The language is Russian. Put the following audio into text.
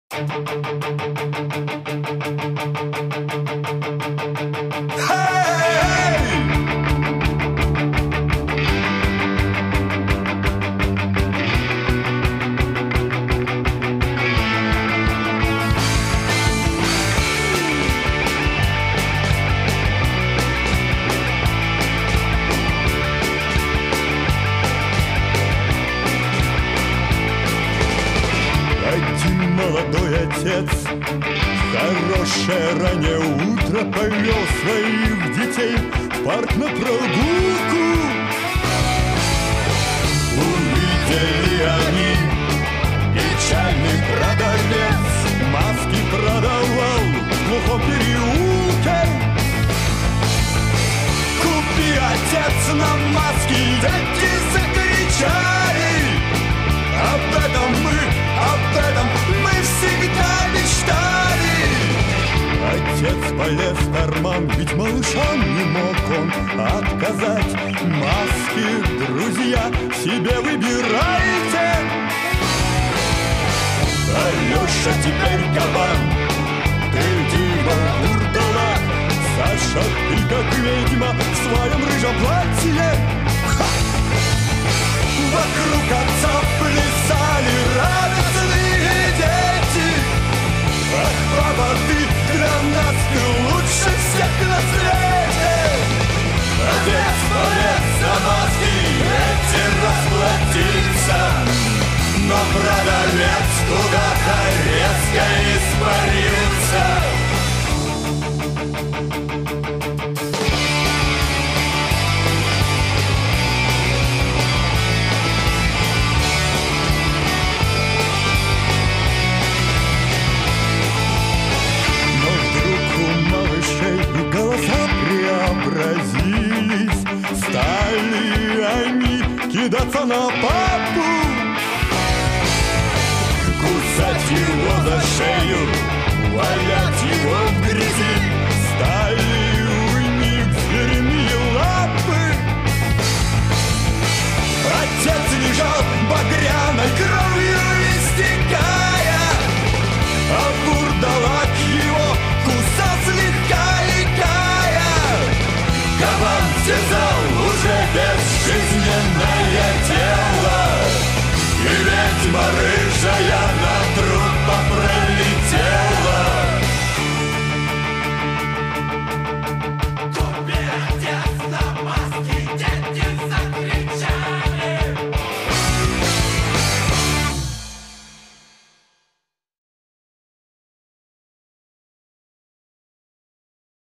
Один молодой отец в хорошее раннее утро повел своих детей в парк на прогулку. Увидели они печальный продавец, маски продавал в глухом переулке. Купи, отец, нам маски, дети закричали. Об этом мы всегда мечтали. Отец полез в карман, ведь малышам не мог он отказать. Маски, друзья, себе выбирайте. Алеша теперь кабан, ты Дима Бурдалак, Саша, ты как ведьма в своем рыжем платье. Вокруг отца плясали радостные дети. Ах, папа, ты для нас, ты лучше всех на свете. Отец полез за маски эти расплатиться, но продавец куда-то резко испарился. Преобразились, стали они кидаться на папу, кусать его за шею, валять его в грязи.